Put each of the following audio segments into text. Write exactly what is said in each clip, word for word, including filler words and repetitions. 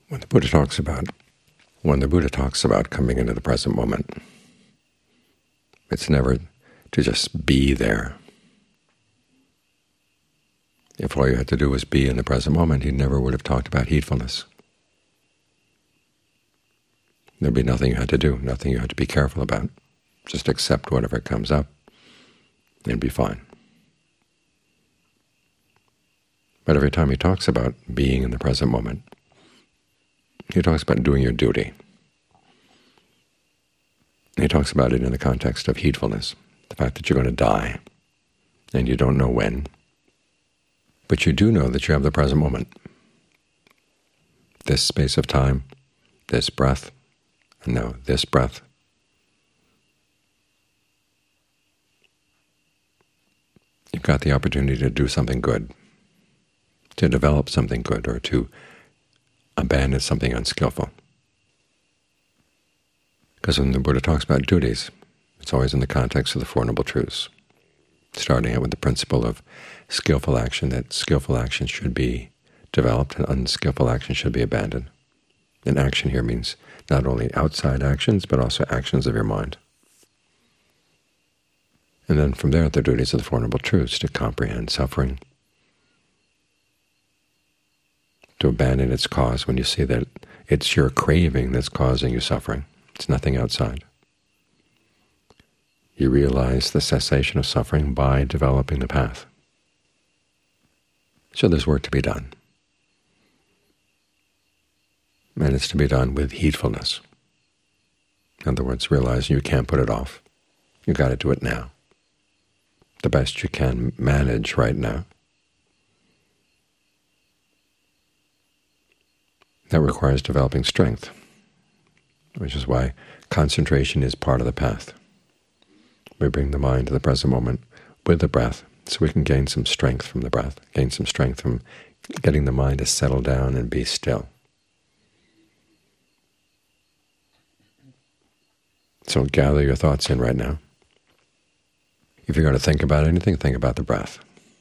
When the Buddha talks about when the Buddha talks about coming into the present moment, it's never to just be there. If all you had to do was be in the present moment, he never would have talked about heedfulness. There'd be nothing you had to do, nothing you had to be careful about. Just accept whatever comes up and be fine. But every time he talks about being in the present moment, he talks about doing your duty. He talks about it in the context of heedfulness, the fact that you're going to die, and you don't know when. But you do know that you have the present moment, this space of time, this breath, and now this breath. You've got the opportunity to do something good, to develop something good, or to abandon something unskillful. Because when the Buddha talks about duties, it's always in the context of the Four Noble Truths, starting out with the principle of skillful action, that skillful action should be developed and unskillful action should be abandoned. And action here means not only outside actions, but also actions of your mind. And then from there, the duties of the Four Noble Truths, to comprehend suffering, to abandon its cause when you see that it's your craving that's causing you suffering. It's nothing outside. You realize the cessation of suffering by developing the path. So there's work to be done. And it's to be done with heedfulness. In other words, realize you can't put it off. You've got to do it now, the best you can manage right now. That requires developing strength, which is why concentration is part of the path. We bring the mind to the present moment with the breath, so we can gain some strength from the breath, gain some strength from getting the mind to settle down and be still. So gather your thoughts in right now. If you're going to think about anything, think about the breath.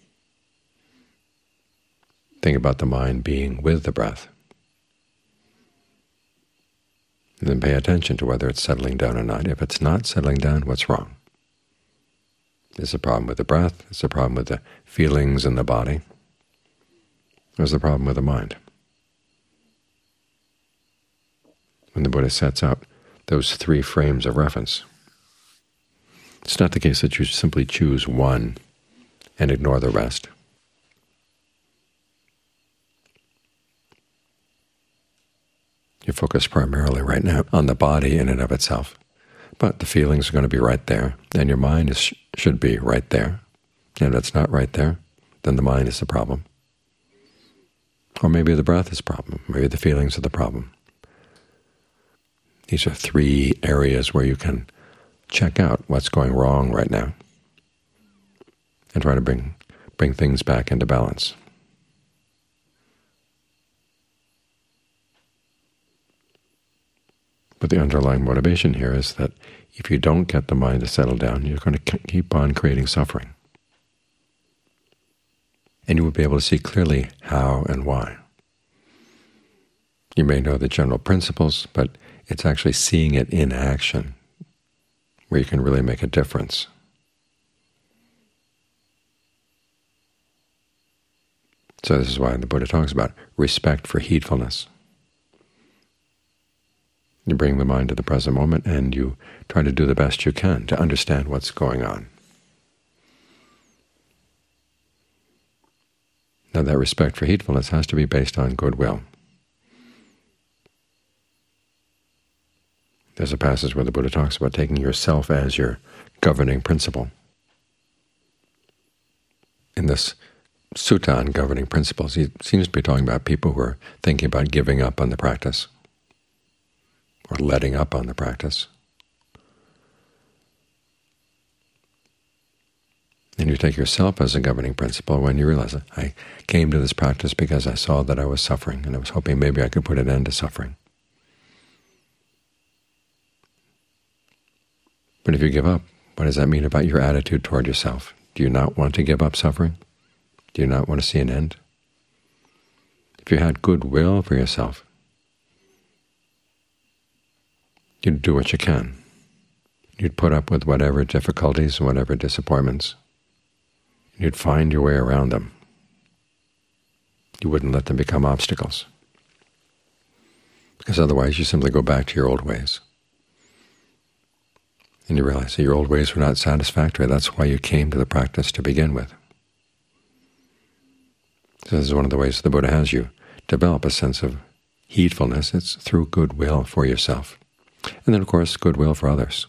Think about the mind being with the breath. And then pay attention to whether it's settling down or not. If it's not settling down, what's wrong? Is the problem with the breath? Is the problem with the feelings in the body? Or is the problem with the mind? When the Buddha sets out those three frames of reference, it's not the case that you simply choose one and ignore the rest. You focus primarily right now on the body in and of itself, but the feelings are going to be right there, and your mind is, should be right there. And if it's not right there, then the mind is the problem. Or maybe the breath is the problem, maybe the feelings are the problem. These are three areas where you can check out what's going wrong right now and try to bring, bring things back into balance. But the underlying motivation here is that if you don't get the mind to settle down, you're going to keep on creating suffering. And you will be able to see clearly how and why. You may know the general principles, but it's actually seeing it in action where you can really make a difference. So this is why the Buddha talks about respect for heedfulness. You bring the mind to the present moment and you try to do the best you can to understand what's going on. Now that respect for heedfulness has to be based on goodwill. There's a passage where the Buddha talks about taking yourself as your governing principle. In this sutta on governing principles, he seems to be talking about people who are thinking about giving up on the practice, or letting up on the practice. And you take yourself as a governing principle when you realize, I came to this practice because I saw that I was suffering, and I was hoping maybe I could put an end to suffering. But if you give up, what does that mean about your attitude toward yourself? Do you not want to give up suffering? Do you not want to see an end? If you had goodwill for yourself, You'd do what you can. You'd put up with whatever difficulties and whatever disappointments. You'd find your way around them. You wouldn't let them become obstacles, because otherwise you simply go back to your old ways. And you realize that your old ways were not satisfactory. That's why you came to the practice to begin with. So this is one of the ways the Buddha has you develop a sense of heedfulness. It's through goodwill for yourself. And then, of course, goodwill for others.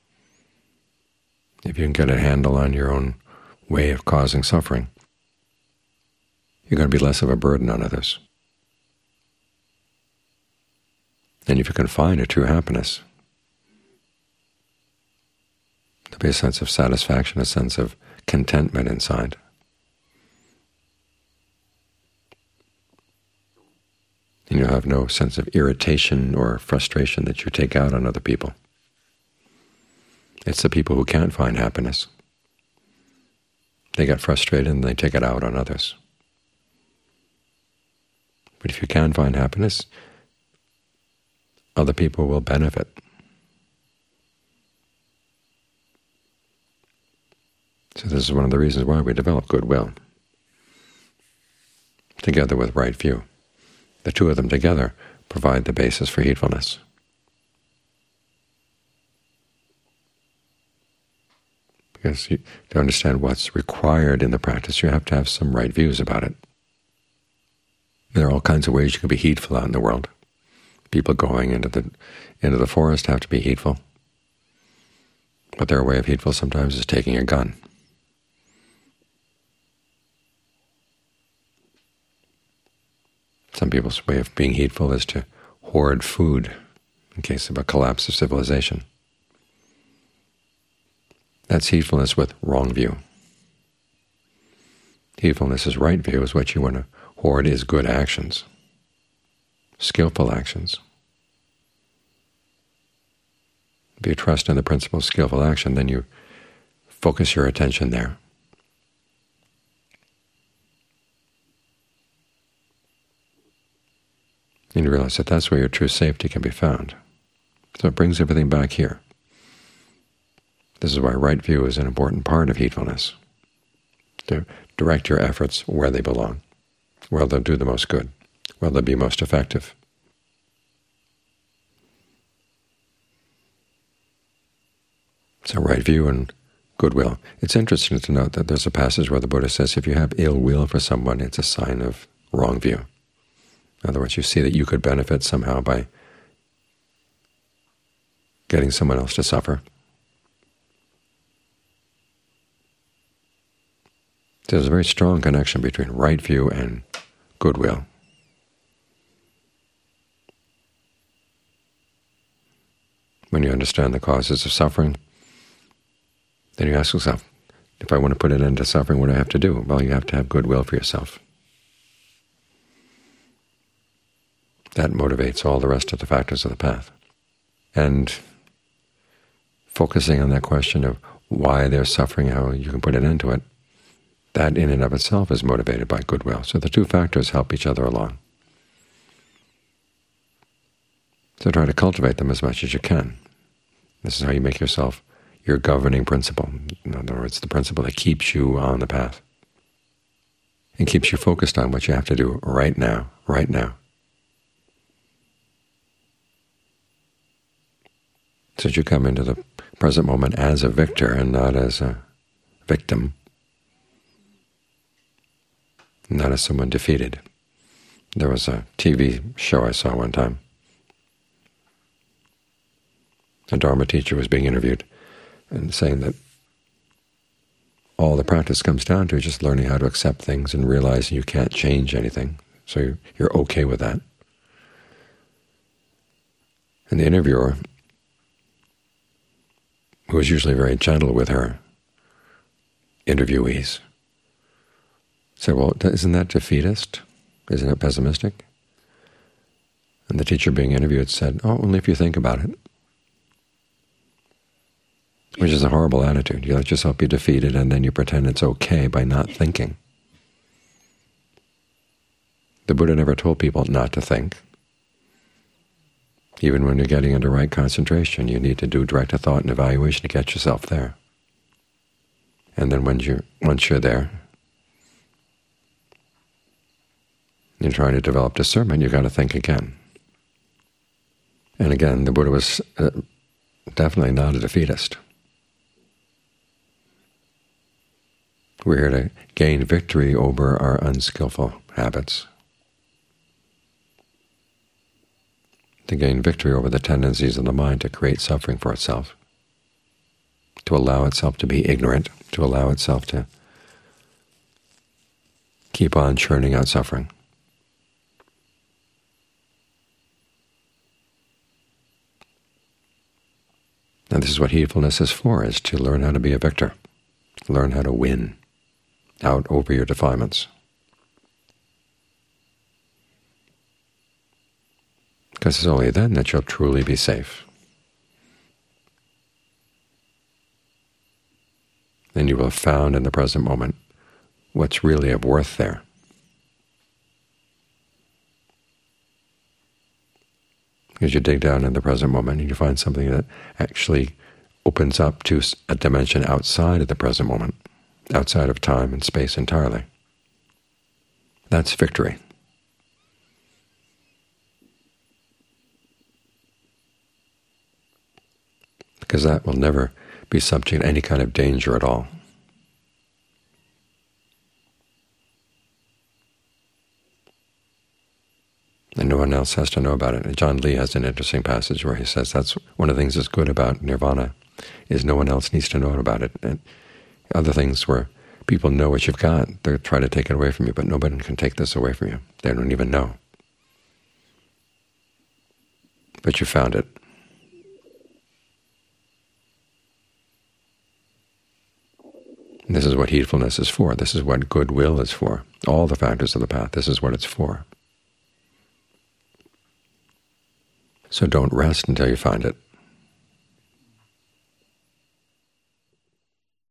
If you can get a handle on your own way of causing suffering, you're going to be less of a burden on others. And if you can find a true happiness, there'll be a sense of satisfaction, a sense of contentment inside. And you'll have no sense of irritation or frustration that you take out on other people. It's the people who can't find happiness. They get frustrated and they take it out on others. But if you can find happiness, other people will benefit. So this is one of the reasons why we develop goodwill, together with right view. The two of them together provide the basis for heedfulness. Because you, to understand what's required in the practice, you have to have some right views about it. There are all kinds of ways you can be heedful out in the world. People going into the into the forest have to be heedful. But their way of heedful sometimes is taking a gun. Some people's way of being heedful is to hoard food in case of a collapse of civilization. That's heedfulness with wrong view. Heedfulness is right view, is what you want to hoard is good actions, skillful actions. If you trust in the principle of skillful action, then you focus your attention there. And you realize that that's where your true safety can be found. So it brings everything back here. This is why right view is an important part of heedfulness, to direct your efforts where they belong, where they'll do the most good, where they'll be most effective. So right view and goodwill. It's interesting to note that there's a passage where the Buddha says if you have ill will for someone, it's a sign of wrong view. In other words, you see that you could benefit somehow by getting someone else to suffer. There's a very strong connection between right view and goodwill. When you understand the causes of suffering, then you ask yourself, if I want to put an end to suffering, what do I have to do? Well, you have to have goodwill for yourself. That motivates all the rest of the factors of the path. And focusing on that question of why they're suffering, how you can put an end to it, that in and of itself is motivated by goodwill. So the two factors help each other along. So try to cultivate them as much as you can. This is how you make yourself your governing principle. In other words, the principle that keeps you on the path and keeps you focused on what you have to do right now, right now. So that you come into the present moment as a victor and not as a victim, not as someone defeated. There was a T V show I saw one time. A Dharma teacher was being interviewed and saying that all the practice comes down to is just learning how to accept things and realizing you can't change anything, so you're okay with that. And the interviewer, who was usually very gentle with her interviewees, said, well, isn't that defeatist? Isn't it pessimistic? And the teacher being interviewed said, oh, only if you think about it. Which is a horrible attitude. You let yourself be defeated and then you pretend it's okay by not thinking. The Buddha never told people not to think. Even when you're getting into right concentration, you need to do direct thought and evaluation to get yourself there. And then when you're, once you're there, you're trying to develop discernment, you've got to think again. And again, the Buddha was uh, definitely not a defeatist. We're here to gain victory over our unskillful habits, to gain victory over the tendencies of the mind to create suffering for itself, to allow itself to be ignorant, to allow itself to keep on churning out suffering. And this is what heedfulness is for, is to learn how to be a victor, learn how to win out over your defilements. Because it's only then that you'll truly be safe. Then you will have found in the present moment what's really of worth there. Because you dig down in the present moment and you find something that actually opens up to a dimension outside of the present moment, outside of time and space entirely. That's victory. Because that will never be subject to any kind of danger at all. And no one else has to know about it. And John Lee has an interesting passage where he says that's one of the things that's good about nirvana, is no one else needs to know about it. And other things where people know what you've got, they try to take it away from you, but nobody can take this away from you. They don't even know. But you found it. And this is what heedfulness is for. This is what goodwill is for. All the factors of the path, this is what it's for. So don't rest until you find it.